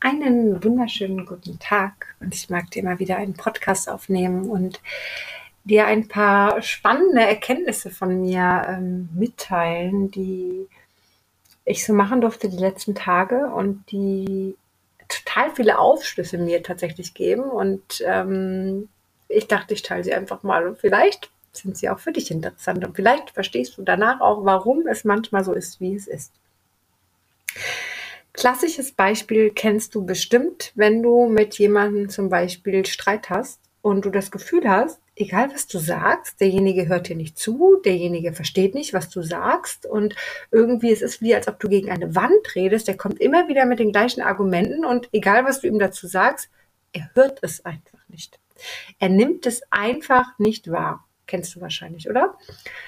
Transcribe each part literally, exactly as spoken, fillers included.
Einen wunderschönen guten Tag und ich mag dir mal wieder einen Podcast aufnehmen und dir ein paar spannende Erkenntnisse von mir ähm, mitteilen, die ich so machen durfte die letzten Tage und die total viele Aufschlüsse mir tatsächlich geben und ähm, ich dachte, ich teile sie einfach mal und vielleicht sind sie auch für dich interessant und vielleicht verstehst du danach auch, warum es manchmal so ist, wie es ist. Klassisches Beispiel kennst du bestimmt, wenn du mit jemandem zum Beispiel Streit hast und du das Gefühl hast, egal was du sagst, derjenige hört dir nicht zu, derjenige versteht nicht, was du sagst und irgendwie es ist wie, als ob du gegen eine Wand redest, der kommt immer wieder mit den gleichen Argumenten und egal was du ihm dazu sagst, er hört es einfach nicht. Er nimmt es einfach nicht wahr. Kennst du wahrscheinlich, oder?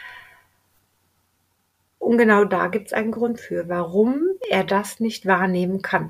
Und genau da gibt es einen Grund für, warum er das nicht wahrnehmen kann.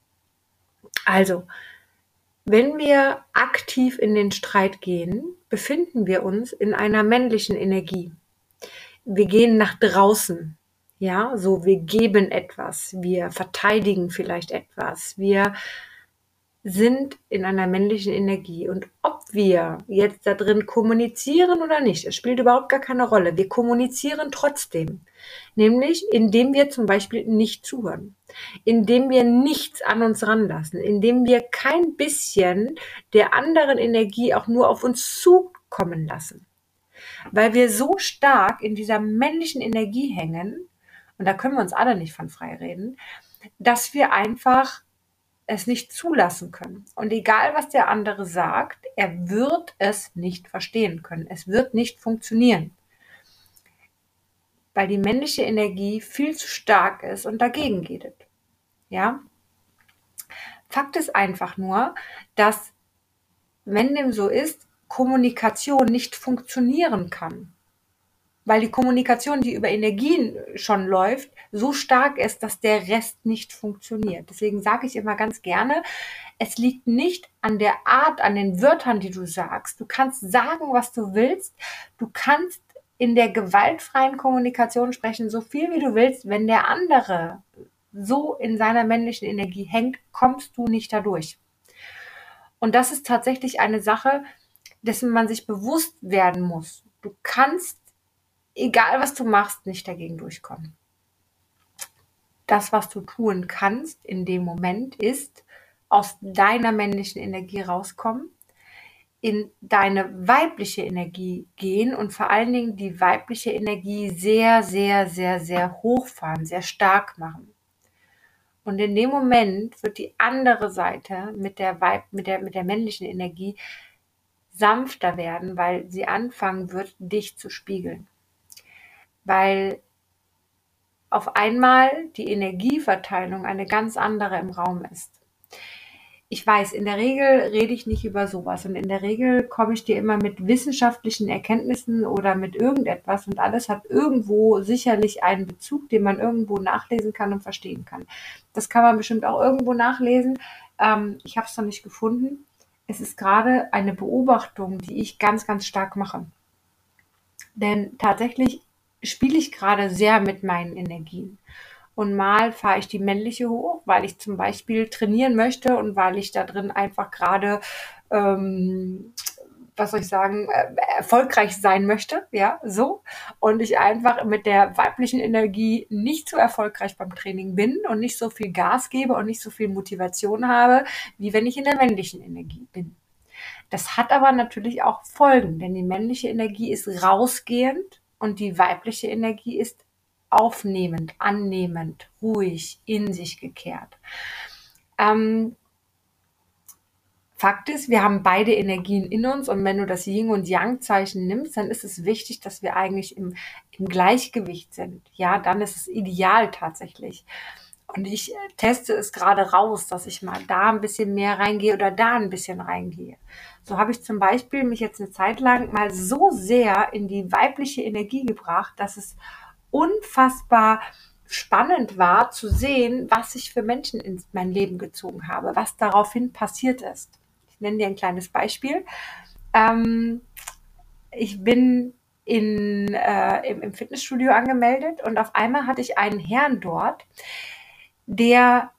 Also, wenn wir aktiv in den Streit gehen, befinden wir uns in einer männlichen Energie. Wir gehen nach draußen. Ja, so wir geben etwas, wir verteidigen vielleicht etwas, wir sind in einer männlichen Energie. Und ob wir jetzt da drin kommunizieren oder nicht, es spielt überhaupt gar keine Rolle. Wir kommunizieren trotzdem. Nämlich, indem wir zum Beispiel nicht zuhören, indem wir nichts an uns ranlassen, indem wir kein bisschen der anderen Energie auch nur auf uns zukommen lassen. Weil wir so stark in dieser männlichen Energie hängen, und da können wir uns alle nicht von frei reden, dass wir einfach es nicht zulassen können. Und egal, was der andere sagt, er wird es nicht verstehen können. Es wird nicht funktionieren. Weil die männliche Energie viel zu stark ist und dagegen geht. Ja? Fakt ist einfach nur, dass, wenn dem so ist, Kommunikation nicht funktionieren kann. Weil die Kommunikation, die über Energien schon läuft, so stark ist, dass der Rest nicht funktioniert. Deswegen sage ich immer ganz gerne, es liegt nicht an der Art, an den Wörtern, die du sagst. Du kannst sagen, was du willst. Du kannst in der gewaltfreien Kommunikation sprechen, so viel wie du willst. Wenn der andere so in seiner männlichen Energie hängt, kommst du nicht dadurch. Und das ist tatsächlich eine Sache, dessen man sich bewusst werden muss. Du kannst, egal was du machst, nicht dagegen durchkommen. Das, was du tun kannst in dem Moment, ist aus deiner männlichen Energie rauskommen, in deine weibliche Energie gehen und vor allen Dingen die weibliche Energie sehr, sehr, sehr, sehr hochfahren, sehr stark machen. Und in dem Moment wird die andere Seite mit der, Weib, mit der, mit der männlichen Energie sanfter werden, weil sie anfangen wird, dich zu spiegeln. Weil auf einmal die Energieverteilung eine ganz andere im Raum ist. Ich weiß, in der Regel rede ich nicht über sowas und in der Regel komme ich dir immer mit wissenschaftlichen Erkenntnissen oder mit irgendetwas und alles hat irgendwo sicherlich einen Bezug, den man irgendwo nachlesen kann und verstehen kann. Das kann man bestimmt auch irgendwo nachlesen. Ähm, ich habe es noch nicht gefunden. Es ist gerade eine Beobachtung, die ich ganz, ganz stark mache. Denn tatsächlich spiele ich gerade sehr mit meinen Energien. Und mal fahre ich die männliche hoch, weil ich zum Beispiel trainieren möchte und weil ich da drin einfach gerade, ähm, was soll ich sagen, äh, erfolgreich sein möchte, ja, so. Und ich einfach mit der weiblichen Energie nicht so erfolgreich beim Training bin und nicht so viel Gas gebe und nicht so viel Motivation habe, wie wenn ich in der männlichen Energie bin. Das hat aber natürlich auch Folgen, denn die männliche Energie ist rausgehend und die weibliche Energie ist aufnehmend, annehmend, ruhig, in sich gekehrt. Ähm, Fakt ist, wir haben beide Energien in uns und wenn du das Yin- und Yang-Zeichen nimmst, dann ist es wichtig, dass wir eigentlich im, im Gleichgewicht sind. Ja, dann ist es ideal tatsächlich. Und ich teste es gerade raus, dass ich mal da ein bisschen mehr reingehe oder da ein bisschen reingehe. So habe ich zum Beispiel mich jetzt eine Zeit lang mal so sehr in die weibliche Energie gebracht, dass es unfassbar spannend war zu sehen, was ich für Menschen in mein Leben gezogen habe, was daraufhin passiert ist. Ich nenne dir ein kleines Beispiel. Ähm, ich bin in, äh, im, im Fitnessstudio angemeldet und auf einmal hatte ich einen Herrn dort, der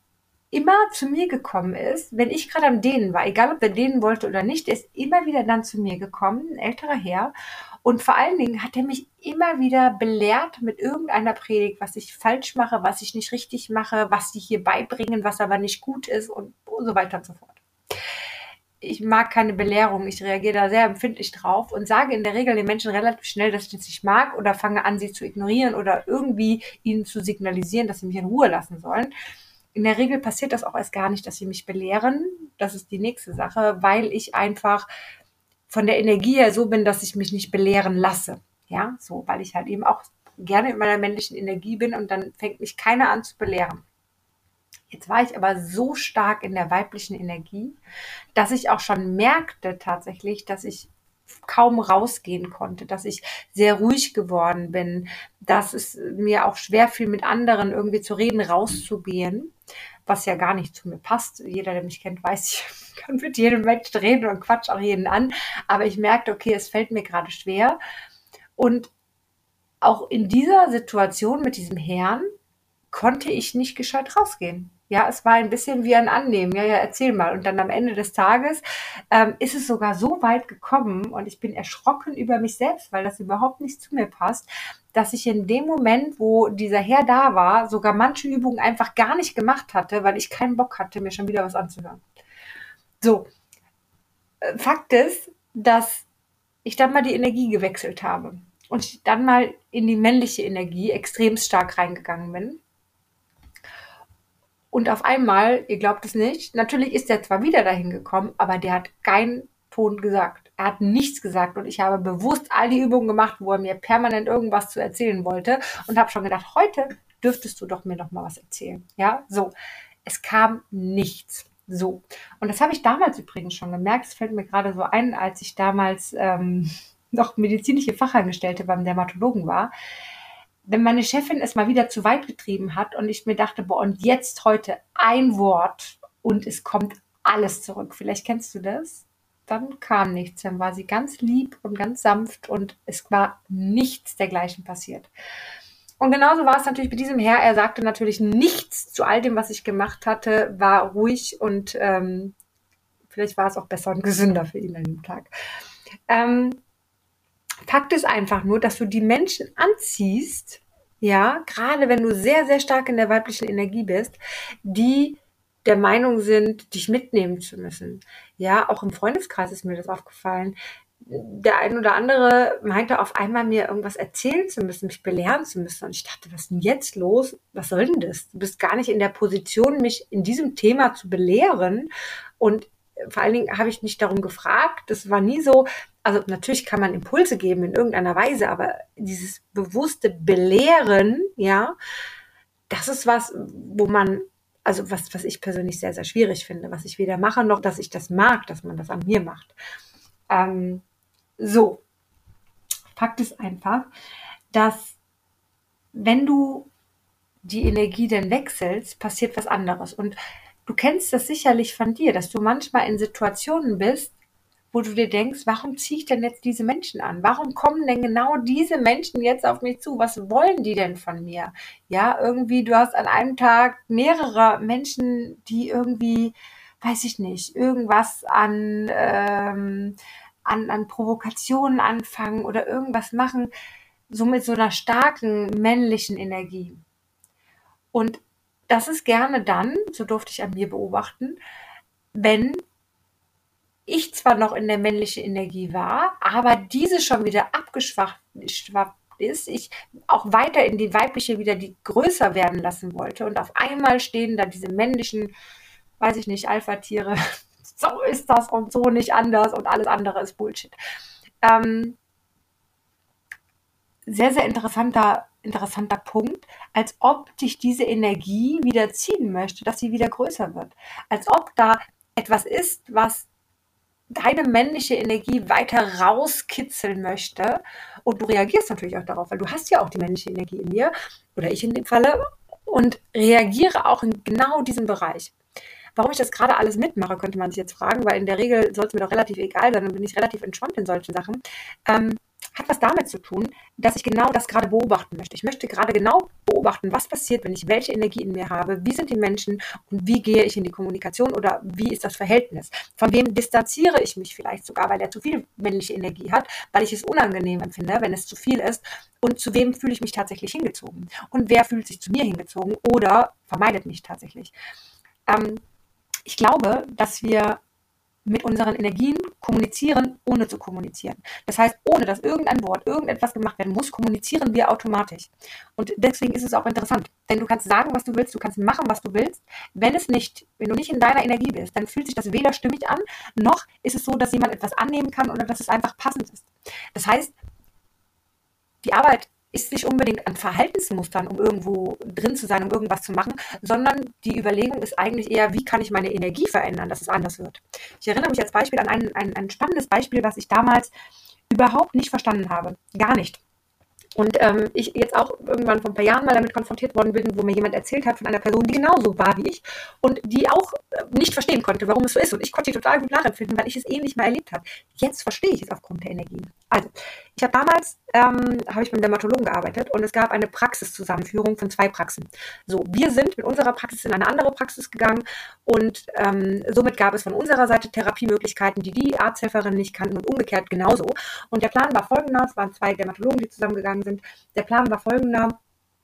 immer zu mir gekommen ist, wenn ich gerade am Dehnen war, egal ob der dehnen wollte oder nicht, der ist immer wieder dann zu mir gekommen, ein älterer Herr. Und vor allen Dingen hat er mich immer wieder belehrt mit irgendeiner Predigt, was ich falsch mache, was ich nicht richtig mache, was sie hier beibringen, was aber nicht gut ist und so weiter und so fort. Ich mag keine Belehrung, ich reagiere da sehr empfindlich drauf und sage in der Regel den Menschen relativ schnell, dass ich das nicht mag oder fange an, sie zu ignorieren oder irgendwie ihnen zu signalisieren, dass sie mich in Ruhe lassen sollen. In der Regel passiert das auch erst gar nicht, dass sie mich belehren. Das ist die nächste Sache, weil ich einfach von der Energie her so bin, dass ich mich nicht belehren lasse. Ja, so, weil ich halt eben auch gerne in meiner männlichen Energie bin und dann fängt mich keiner an zu belehren. Jetzt war ich aber so stark in der weiblichen Energie, dass ich auch schon merkte tatsächlich, dass ich kaum rausgehen konnte, dass ich sehr ruhig geworden bin, dass es mir auch schwer fiel, mit anderen irgendwie zu reden, rauszugehen, was ja gar nicht zu mir passt. Jeder, der mich kennt, weiß, ich kann mit jedem Menschen reden und quatsch auch jeden an, aber ich merkte, okay, es fällt mir gerade schwer. Und auch in dieser Situation mit diesem Herrn konnte ich nicht gescheit rausgehen. Ja, es war ein bisschen wie ein Annehmen. Ja, ja, erzähl mal. Und dann am Ende des Tages ähm, ist es sogar so weit gekommen und ich bin erschrocken über mich selbst, weil das überhaupt nicht zu mir passt, dass ich in dem Moment, wo dieser Herr da war, sogar manche Übungen einfach gar nicht gemacht hatte, weil ich keinen Bock hatte, mir schon wieder was anzuhören. So, äh, Fakt ist, dass ich dann mal die Energie gewechselt habe und ich dann mal in die männliche Energie extrem stark reingegangen bin. Und auf einmal, ihr glaubt es nicht, natürlich ist er zwar wieder dahin gekommen, aber der hat keinen Ton gesagt. Er hat nichts gesagt und ich habe bewusst all die Übungen gemacht, wo er mir permanent irgendwas zu erzählen wollte und habe schon gedacht, heute dürftest du doch mir noch mal was erzählen. Ja, so. Es kam nichts. So. Und das habe ich damals übrigens schon gemerkt. Es fällt mir gerade so ein, als ich damals ähm, noch medizinische Fachangestellte beim Dermatologen war. Wenn meine Chefin es mal wieder zu weit getrieben hat und ich mir dachte, boah, und jetzt heute ein Wort und es kommt alles zurück. Vielleicht kennst du das? Dann kam nichts. Dann war sie ganz lieb und ganz sanft und es war nichts dergleichen passiert. Und genauso war es natürlich bei diesem Herr. Er sagte natürlich nichts zu all dem, was ich gemacht hatte, war ruhig und ähm, vielleicht war es auch besser und gesünder für ihn an dem Tag. Ähm, Fakt ist einfach nur, dass du die Menschen anziehst, ja, gerade wenn du sehr, sehr stark in der weiblichen Energie bist, die der Meinung sind, dich mitnehmen zu müssen. Ja, auch im Freundeskreis ist mir das aufgefallen. Der ein oder andere meinte auf einmal, mir irgendwas erzählen zu müssen, mich belehren zu müssen. Und ich dachte, was ist denn jetzt los? Was soll denn das? Du bist gar nicht in der Position, mich in diesem Thema zu belehren. Und vor allen Dingen habe ich nicht darum gefragt. Das war nie so. Also natürlich kann man Impulse geben in irgendeiner Weise, aber dieses bewusste Belehren, ja, das ist was, wo man, also was, was ich persönlich sehr, sehr schwierig finde, was ich weder mache, noch dass ich das mag, dass man das an mir macht. Ähm, so, Fakt ist einfach, dass wenn du die Energie dann wechselst, passiert was anderes. Und du kennst das sicherlich von dir, dass du manchmal in Situationen bist, wo du dir denkst, warum ziehe ich denn jetzt diese Menschen an? Warum kommen denn genau diese Menschen jetzt auf mich zu? Was wollen die denn von mir? Ja, irgendwie, du hast an einem Tag mehrere Menschen, die irgendwie, weiß ich nicht, irgendwas an, ähm, an, an Provokationen anfangen oder irgendwas machen, so mit so einer starken männlichen Energie. Und das ist gerne dann, so durfte ich an mir beobachten, wenn ich zwar noch in der männlichen Energie war, aber diese schon wieder abgeschwappt ist, ich auch weiter in die weibliche wieder die größer werden lassen wollte und auf einmal stehen da diese männlichen, weiß ich nicht, Alpha-Tiere, so ist das und so nicht anders und alles andere ist Bullshit. Ähm, sehr, sehr interessanter, interessanter Punkt, als ob dich diese Energie wieder ziehen möchte, dass sie wieder größer wird. Als ob da etwas ist, was deine männliche Energie weiter rauskitzeln möchte und du reagierst natürlich auch darauf, weil du hast ja auch die männliche Energie in dir oder ich in dem Falle und reagiere auch in genau diesem Bereich. Warum ich das gerade alles mitmache, könnte man sich jetzt fragen, weil in der Regel soll es mir doch relativ egal sein, dann bin ich relativ entspannt in solchen Sachen. Ähm, hat was damit zu tun, dass ich genau das gerade beobachten möchte. Ich möchte gerade genau beobachten, was passiert, wenn ich welche Energie in mir habe, wie sind die Menschen und wie gehe ich in die Kommunikation oder wie ist das Verhältnis. Von wem distanziere ich mich vielleicht sogar, weil er zu viel männliche Energie hat, weil ich es unangenehm empfinde, wenn es zu viel ist, und zu wem fühle ich mich tatsächlich hingezogen und wer fühlt sich zu mir hingezogen oder vermeidet mich tatsächlich. Ähm, ich glaube, dass wir mit unseren Energien kommunizieren, ohne zu kommunizieren. Das heißt, ohne dass irgendein Wort, irgendetwas gemacht werden muss, kommunizieren wir automatisch. Und deswegen ist es auch interessant, denn du kannst sagen, was du willst, du kannst machen, was du willst. Wenn es nicht, wenn du nicht in deiner Energie bist, dann fühlt sich das weder stimmig an, noch ist es so, dass jemand etwas annehmen kann oder dass es einfach passend ist. Das heißt, die Arbeit ist nicht unbedingt an Verhaltensmustern, um irgendwo drin zu sein, um irgendwas zu machen, sondern die Überlegung ist eigentlich eher, wie kann ich meine Energie verändern, dass es anders wird. Ich erinnere mich als Beispiel an ein, ein, ein spannendes Beispiel, was ich damals überhaupt nicht verstanden habe. Gar nicht. Und ähm, ich jetzt auch irgendwann vor ein paar Jahren mal damit konfrontiert worden bin, wo mir jemand erzählt hat von einer Person, die genauso war wie ich und die auch äh, nicht verstehen konnte, warum es so ist. Und ich konnte die total gut nachempfinden, weil ich es ähnlich mal erlebt habe. Jetzt verstehe ich es aufgrund der Energien. Also, ich habe damals, ähm, habe ich mit einem Dermatologen gearbeitet und es gab eine Praxiszusammenführung von zwei Praxen. So, wir sind mit unserer Praxis in eine andere Praxis gegangen und ähm, somit gab es von unserer Seite Therapiemöglichkeiten, die die Arzthelferinnen nicht kannten und umgekehrt genauso. Und der Plan war folgender, es waren zwei Dermatologen, die zusammengegangen sind. Der Plan war folgender,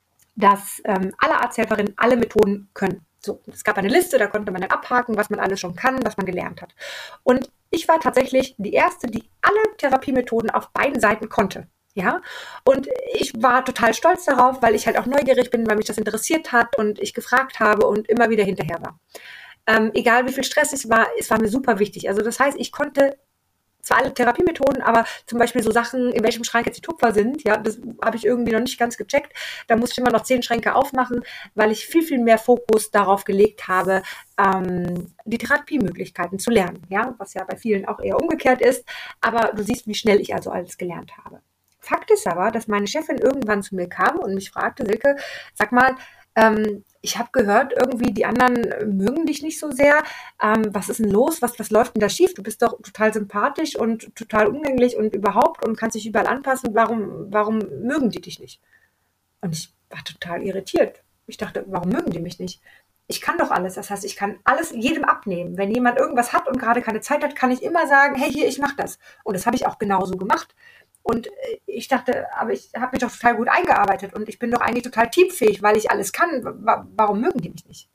dass ähm, alle Arzthelferinnen alle Methoden können. So, es gab eine Liste, da konnte man dann abhaken, was man alles schon kann, was man gelernt hat. Und ich war tatsächlich die Erste, die alle Therapiemethoden auf beiden Seiten konnte. Ja, und ich war total stolz darauf, weil ich halt auch neugierig bin, weil mich das interessiert hat und ich gefragt habe und immer wieder hinterher war. Ähm, egal wie viel Stress es war, es war mir super wichtig. Also das heißt, ich konnte zwar alle Therapiemethoden, aber zum Beispiel so Sachen, in welchem Schrank jetzt die Tupfer sind, ja, das habe ich irgendwie noch nicht ganz gecheckt. Da musste ich immer noch zehn Schränke aufmachen, weil ich viel, viel mehr Fokus darauf gelegt habe, ähm, die Therapiemöglichkeiten zu lernen, ja, was ja bei vielen auch eher umgekehrt ist. Aber du siehst, wie schnell ich also alles gelernt habe. Fakt ist aber, dass meine Chefin irgendwann zu mir kam und mich fragte, Silke, sag mal, ähm, ich habe gehört, irgendwie die anderen mögen dich nicht so sehr. Ähm, was ist denn los? Was, was läuft denn da schief? Du bist doch total sympathisch und total umgänglich und überhaupt und kannst dich überall anpassen. Warum, warum mögen die dich nicht? Und ich war total irritiert. Ich dachte, warum mögen die mich nicht? Ich kann doch alles. Das heißt, ich kann alles jedem abnehmen. Wenn jemand irgendwas hat und gerade keine Zeit hat, kann ich immer sagen, hey, hier, ich mache das. Und das habe ich auch genauso gemacht. Und ich dachte, aber ich habe mich doch total gut eingearbeitet und ich bin doch eigentlich total teamfähig, weil ich alles kann. Warum mögen die mich nicht?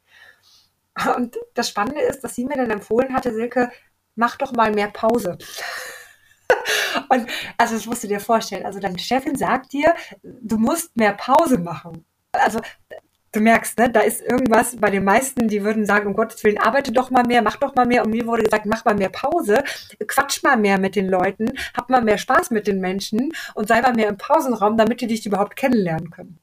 Und das Spannende ist, dass sie mir dann empfohlen hatte, Silke, mach doch mal mehr Pause. Und also das musst du dir vorstellen. Also deine Chefin sagt dir, du musst mehr Pause machen. Also du merkst, ne, da ist irgendwas bei den meisten, die würden sagen, um Gottes Willen, arbeite doch mal mehr, mach doch mal mehr. Und mir wurde gesagt, mach mal mehr Pause, quatsch mal mehr mit den Leuten, hab mal mehr Spaß mit den Menschen und sei mal mehr im Pausenraum, damit die dich überhaupt kennenlernen können.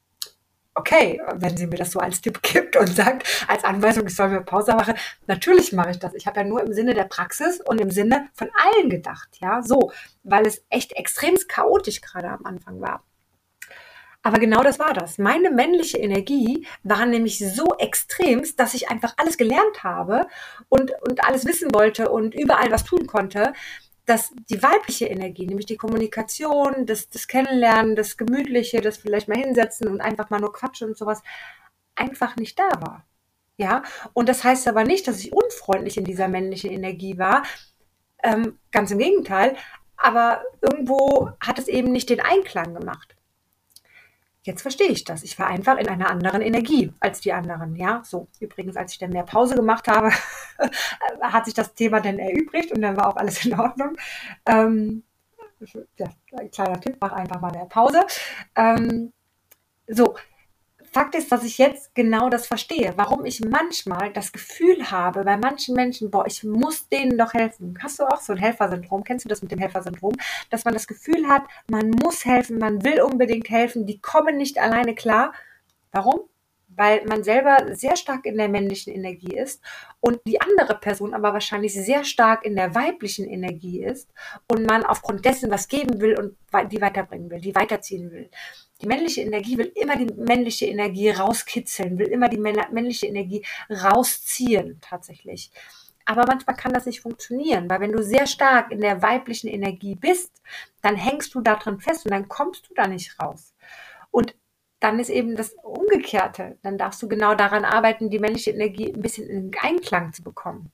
Okay, wenn sie mir das so als Tipp gibt und sagt, als Anweisung, ich soll mehr Pause machen, natürlich mache ich das. Ich habe ja nur im Sinne der Praxis und im Sinne von allen gedacht, ja, so, weil es echt extrem chaotisch gerade am Anfang war. Aber genau das war das. Meine männliche Energie war nämlich so extrem, dass ich einfach alles gelernt habe und, und alles wissen wollte und überall was tun konnte, dass die weibliche Energie, nämlich die Kommunikation, das, das Kennenlernen, das Gemütliche, das vielleicht mal hinsetzen und einfach mal nur quatschen und sowas, einfach nicht da war. Ja, und das heißt aber nicht, dass ich unfreundlich in dieser männlichen Energie war. Ähm, ganz im Gegenteil. Aber irgendwo hat es eben nicht den Einklang gemacht. Jetzt verstehe ich das. Ich war einfach in einer anderen Energie als die anderen. Ja, so. Übrigens, als ich dann mehr Pause gemacht habe, hat sich das Thema dann erübrigt und dann war auch alles in Ordnung. Ähm, ja, ein kleiner Tipp, mach einfach mal mehr Pause. Ähm, so. Fakt ist, dass ich jetzt genau das verstehe, warum ich manchmal das Gefühl habe, bei manchen Menschen, boah, ich muss denen doch helfen. Hast du auch so ein Helfersyndrom? Kennst du das mit dem Helfersyndrom? Dass man das Gefühl hat, man muss helfen, man will unbedingt helfen, die kommen nicht alleine klar. Warum? Weil man selber sehr stark in der männlichen Energie ist und die andere Person aber wahrscheinlich sehr stark in der weiblichen Energie ist und man aufgrund dessen was geben will und die weiterbringen will, die weiterziehen will. Die männliche Energie will immer die männliche Energie rauskitzeln, will immer die männliche Energie rausziehen tatsächlich. Aber manchmal kann das nicht funktionieren, weil wenn du sehr stark in der weiblichen Energie bist, dann hängst du da drin fest und dann kommst du da nicht raus. Und dann ist eben das Umgekehrte. Dann darfst du genau daran arbeiten, die männliche Energie ein bisschen in Einklang zu bekommen.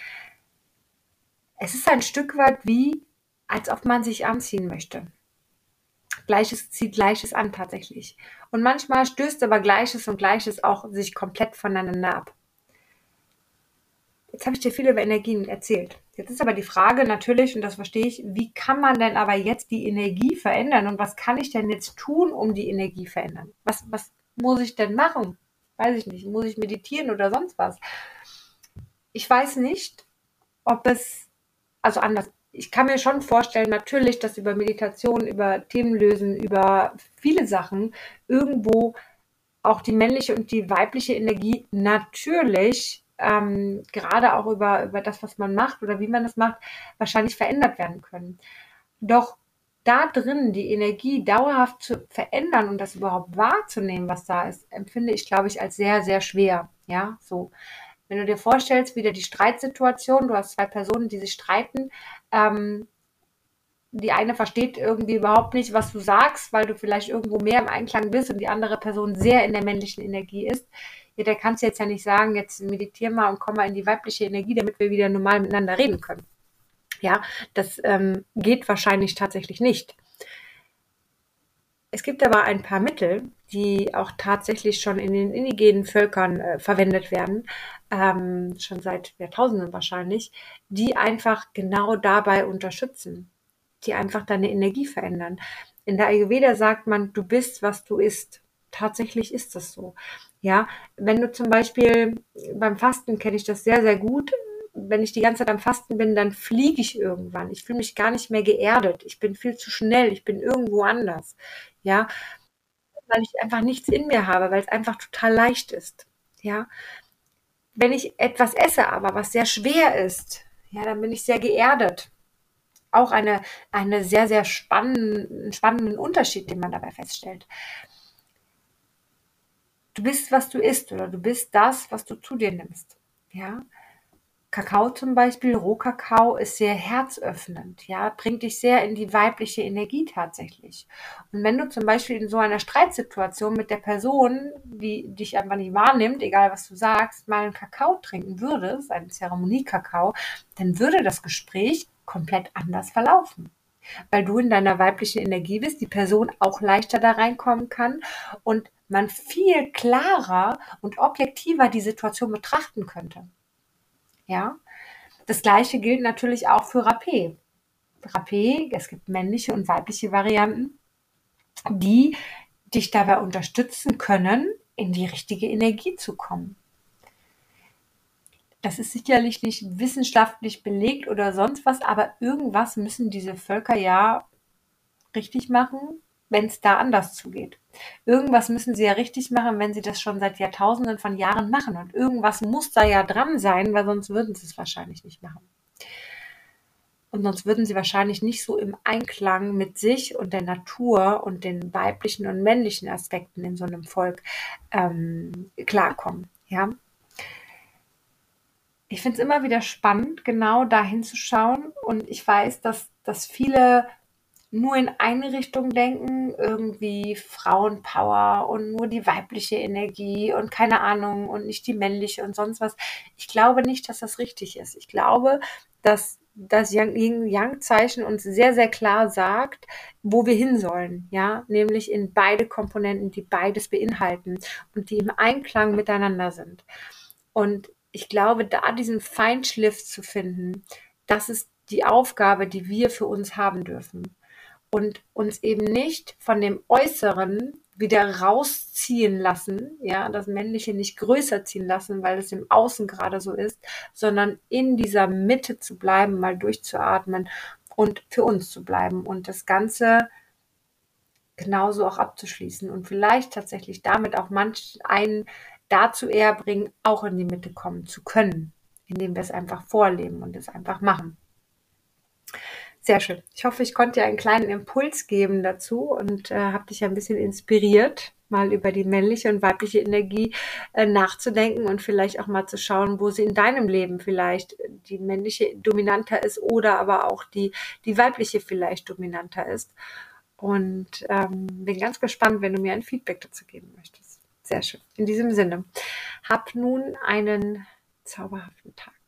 Es ist ein Stück weit wie, als ob man sich anziehen möchte. Gleiches zieht Gleiches an tatsächlich. Und manchmal stößt aber Gleiches und Gleiches auch sich komplett voneinander ab. Jetzt habe ich dir viel über Energien erzählt. Jetzt ist aber die Frage natürlich, und das verstehe ich, wie kann man denn aber jetzt die Energie verändern und was kann ich denn jetzt tun, um die Energie verändern? Was, was muss ich denn machen? Weiß ich nicht. Muss ich meditieren oder sonst was? Ich weiß nicht, ob es, also anders. Ich kann mir schon vorstellen, natürlich, dass über Meditation, über Themen lösen, über viele Sachen irgendwo auch die männliche und die weibliche Energie natürlich, ähm, gerade auch über, über das, was man macht oder wie man das macht, wahrscheinlich verändert werden können. Doch da drin die Energie dauerhaft zu verändern und das überhaupt wahrzunehmen, was da ist, empfinde ich, glaube ich, als sehr, sehr schwer. Ja, so. Wenn du dir vorstellst, wieder die Streitsituation, du hast zwei Personen, die sich streiten, ähm, die eine versteht irgendwie überhaupt nicht, was du sagst, weil du vielleicht irgendwo mehr im Einklang bist und die andere Person sehr in der männlichen Energie ist. Ja, der kannst du jetzt ja nicht sagen, jetzt meditier mal und komm mal in die weibliche Energie, damit wir wieder normal miteinander reden können. Ja, das ähm, geht wahrscheinlich tatsächlich nicht. Es gibt aber ein paar Mittel, die auch tatsächlich schon in den indigenen Völkern äh, verwendet werden, ähm, schon seit Jahrtausenden wahrscheinlich, die einfach genau dabei unterstützen, die einfach deine Energie verändern. In der Ayurveda sagt man, du bist, was du isst. Tatsächlich ist das so. Ja, wenn du zum Beispiel beim Fasten kenne ich das sehr, sehr gut. Wenn ich die ganze Zeit am Fasten bin, dann fliege ich irgendwann. Ich fühle mich gar nicht mehr geerdet. Ich bin viel zu schnell. Ich bin irgendwo anders. Ja, weil ich einfach nichts in mir habe, weil es einfach total leicht ist. Ja, wenn ich etwas esse, aber was sehr schwer ist, ja, dann bin ich sehr geerdet. Auch eine, eine sehr, sehr spannenden, spannenden Unterschied, den man dabei feststellt. Du bist, was du isst, oder du bist das, was du zu dir nimmst. Ja, Kakao zum Beispiel, Rohkakao ist sehr herzöffnend, ja, bringt dich sehr in die weibliche Energie tatsächlich. Und wenn du zum Beispiel in so einer Streitsituation mit der Person, die dich einfach nicht wahrnimmt, egal was du sagst, mal einen Kakao trinken würdest, einen Zeremoniekakao, dann würde das Gespräch komplett anders verlaufen. Weil du in deiner weiblichen Energie bist, die Person auch leichter da reinkommen kann und man viel klarer und objektiver die Situation betrachten könnte. Ja, das Gleiche gilt natürlich auch für Rapé. Rapé, es gibt männliche und weibliche Varianten, die dich dabei unterstützen können, in die richtige Energie zu kommen. Das ist sicherlich nicht wissenschaftlich belegt oder sonst was, aber irgendwas müssen diese Völker ja richtig machen, wenn es da anders zugeht. Irgendwas müssen sie ja richtig machen, wenn sie das schon seit Jahrtausenden von Jahren machen. Und irgendwas muss da ja dran sein, weil sonst würden sie es wahrscheinlich nicht machen. Und sonst würden sie wahrscheinlich nicht so im Einklang mit sich und der Natur und den weiblichen und männlichen Aspekten in so einem Volk ähm, klarkommen. Ja? Ich finde es immer wieder spannend, genau da hinzuschauen. Und ich weiß, dass, dass viele nur in eine Richtung denken, irgendwie Frauenpower und nur die weibliche Energie und keine Ahnung und nicht die männliche und sonst was. Ich glaube nicht, dass das richtig ist. Ich glaube, dass das Yin-Yang-Zeichen uns sehr, sehr klar sagt, wo wir hin sollen, ja, nämlich in beide Komponenten, die beides beinhalten und die im Einklang miteinander sind. Und ich glaube, da diesen Feinschliff zu finden, das ist die Aufgabe, die wir für uns haben dürfen. Und uns eben nicht von dem Äußeren wieder rausziehen lassen, ja, das Männliche nicht größer ziehen lassen, weil es im Außen gerade so ist, sondern in dieser Mitte zu bleiben, mal durchzuatmen und für uns zu bleiben und das Ganze genauso auch abzuschließen und vielleicht tatsächlich damit auch manch einen dazu eher bringen, auch in die Mitte kommen zu können, indem wir es einfach vorleben und es einfach machen. Sehr schön. Ich hoffe, ich konnte dir einen kleinen Impuls geben dazu und äh, habe dich ein bisschen inspiriert, mal über die männliche und weibliche Energie äh, nachzudenken und vielleicht auch mal zu schauen, wo sie in deinem Leben vielleicht die männliche dominanter ist oder aber auch die, die weibliche vielleicht dominanter ist. Und ähm, bin ganz gespannt, wenn du mir ein Feedback dazu geben möchtest. Sehr schön. In diesem Sinne, hab nun einen zauberhaften Tag.